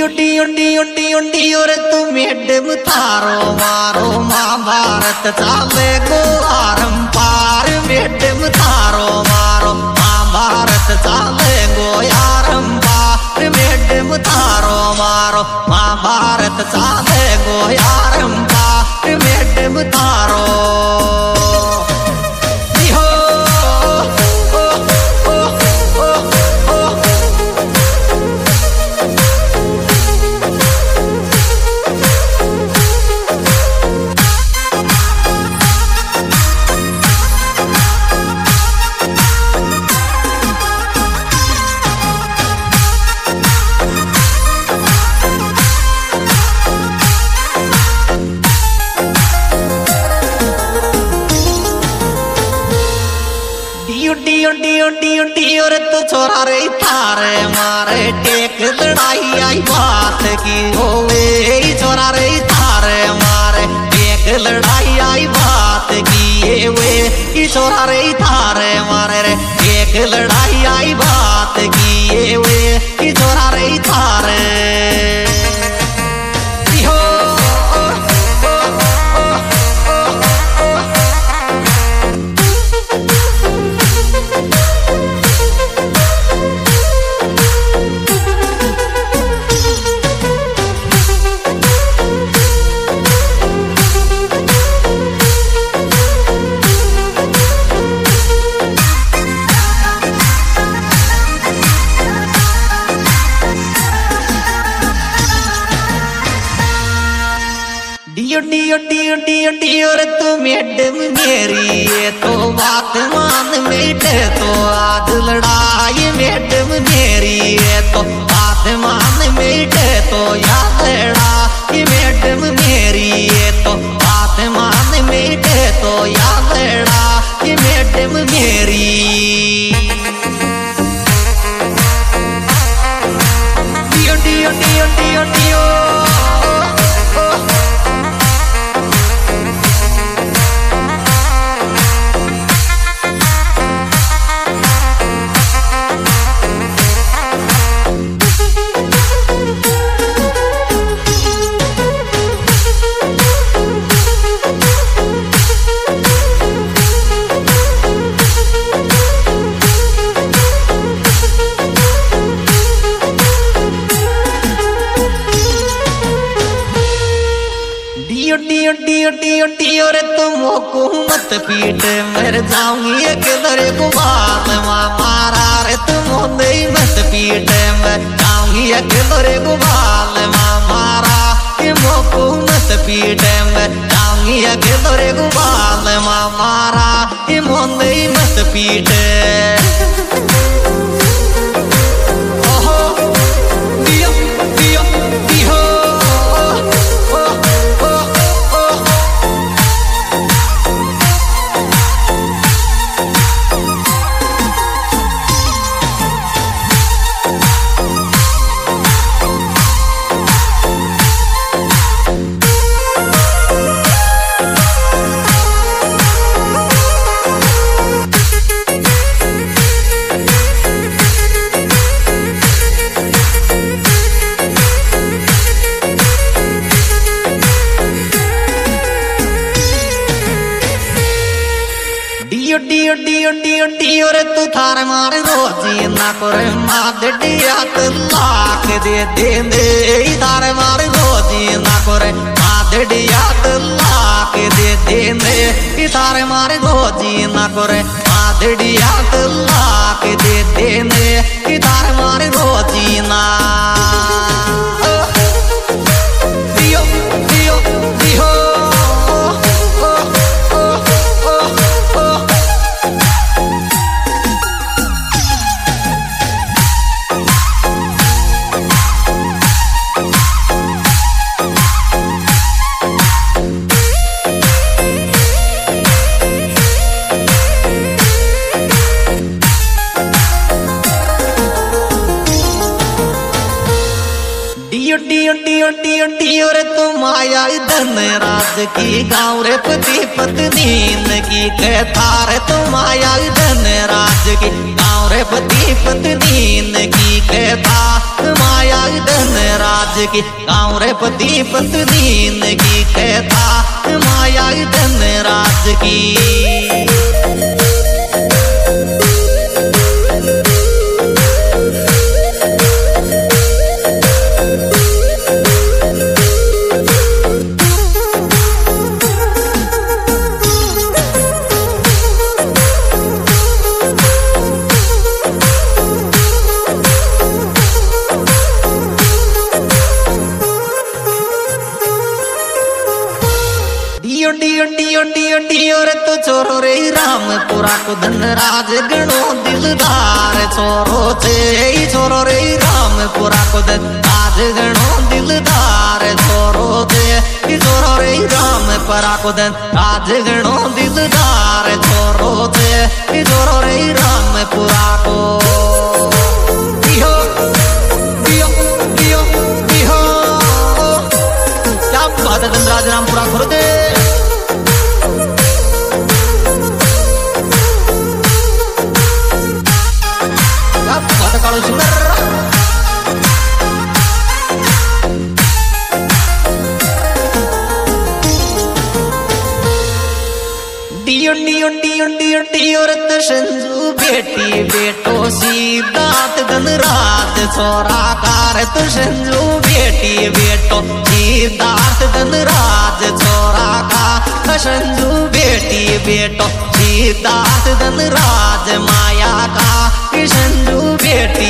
Deo डियो डियो डियो रे तू मेडम थारो मारो महाभारत चाले गो आरम पार मेडम थारो मारो महाभारत चाले गो आरम पार मेडम थारो मारो महाभारत चाले गो आरम पार मेडम थारो डियो डियो डियो डियो रे तू छोरा रे थारे मारे टेक लड़ाई आई बात की होवे छोरा रे थारे मारे टेक लड़ाई आई बात की ये वे छोरा रे थारे मारे रे टेक लड़ाई आई बात की ये वे छोरा रे थारे डियो डियो डियो डियो डियो रे तू मेडम मेरी ये तो बात मान मेटे तो आज लड़ाई मेडम मेरी ये तो बात मान मेटे तो याद लड़ाई मेडम मेरी ये तो बात मान मेटे तो याद लड़ाई मेडम मेरी डियो डियो डियो डियो डियो डियो डियो डियो डियो रे तुम हुकूमत पीट मर जाऊंगी अकेले को बात मारा रे तुम नहीं मत पीट मर जाऊंगी अकेले को बाल मारा कि हुकूमत पीट मर जाऊंगी अकेले को बाल मारा कि नहीं मत पीट डियो डियो डियो डियो डियो रे तू थार मार रोजी ना करे माद डिया लाख दे दे दे थार मार रोजी ना करे माद डिया लाख दे दे दे थार मार रोजी ना करे माद डिया लाख दे दे दे थार मार रोजी ना डियो डियो डियो डियो डियो डियो डियो रे तुम आया धन राज की गाँव रे पति पत्नी की कहता रे तुम आया धन राज की गाँव रे पति पत्नी की कहता तुम आया धन राज की गाँव रे पति पत्नीन की कहता माया धन राज की। डियो डियो डियो डियो रे तो छोरो रे रामपुरा को धन राज गणो दिलदार छोरो छे छोरो रे रामपुरा को धन राज गणो दिलदार छोरो छे छोरो रे रामपुरा को धन राज गणो दिलदार छोरो छे छोरो रे रामपुरा को। डियो डियो डियो डियो क्या बात है धन राज रामपुरा खुर्दे। डियो डियो डियो डियो डियो रत संजू बेटी बेटो सिद्धार्थ धन राज छोरा कार तो संजू बेटी बेटो सिद्धार्थ धन राज छोरा का संजू बेटी बेटो सिद्धार्थ धन राज माया का संजू बेटी।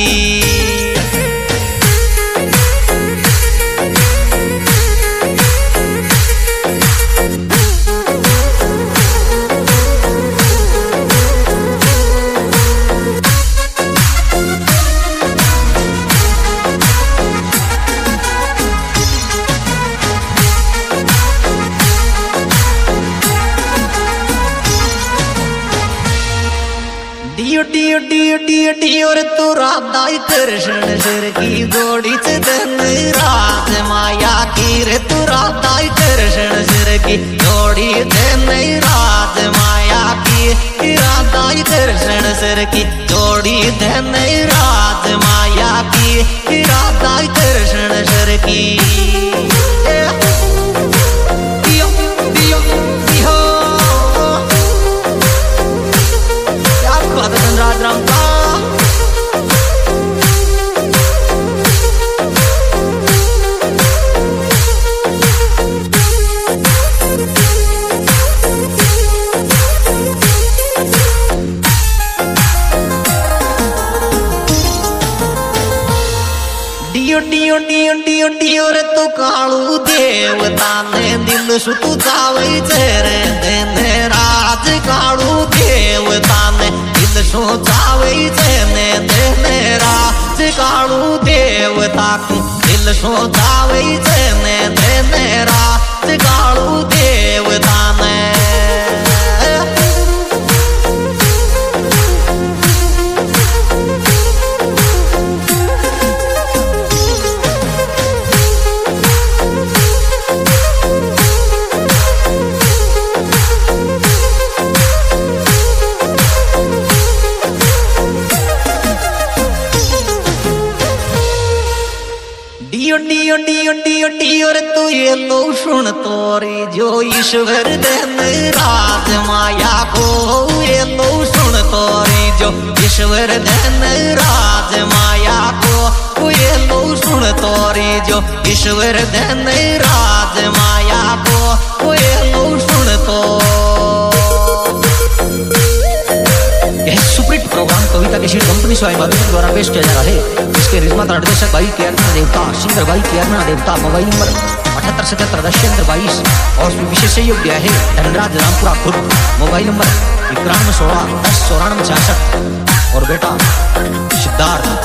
डियो डियो डियो डियो डियो रे तू राधा कृष्ण सिर की जोड़ी से धन राज माया की रे तू राधा कृष्ण सिर की जोड़ी धन राज माया की राधा कृष्ण सिर की जोड़ी धन राज माया की राधा कृष्ण सिर की। डियो डियो डियो राज राम का। डियो डियो डियो डियो डियो रे तो कालू देवता ने दिल सुतु जावे रे देने राज कालू देवता ने दिल सो जावे ने देने राज कालू देवता को दिल सो जावे ने देने राज कालू देवता ने। डियो डियो डियो डियो डियो रे तू ये लो सुन तोरी जो ईश्वर धन राज माया को ये लो सुन तोरी जो ईश्वर धन राज माया को ये लो सुन तोरी जो ईश्वर धन राज माया को ये लो सुन तो। यह सुप्रीट प्रोग्राम कविता किसी कंपनी स्वाभिमानी द्वारा पेश किया जा रहा है। इसके निर्माता निर्देशक भाई केरना देवता सिंगर भाई केरना देवता। मोबाइल नंबर 7877 और विशेष सहयोग दिया है धनराज रामपुरा खुद। मोबाइल नंबर 9116 10 94 66 और बेटा सिद्धार्थ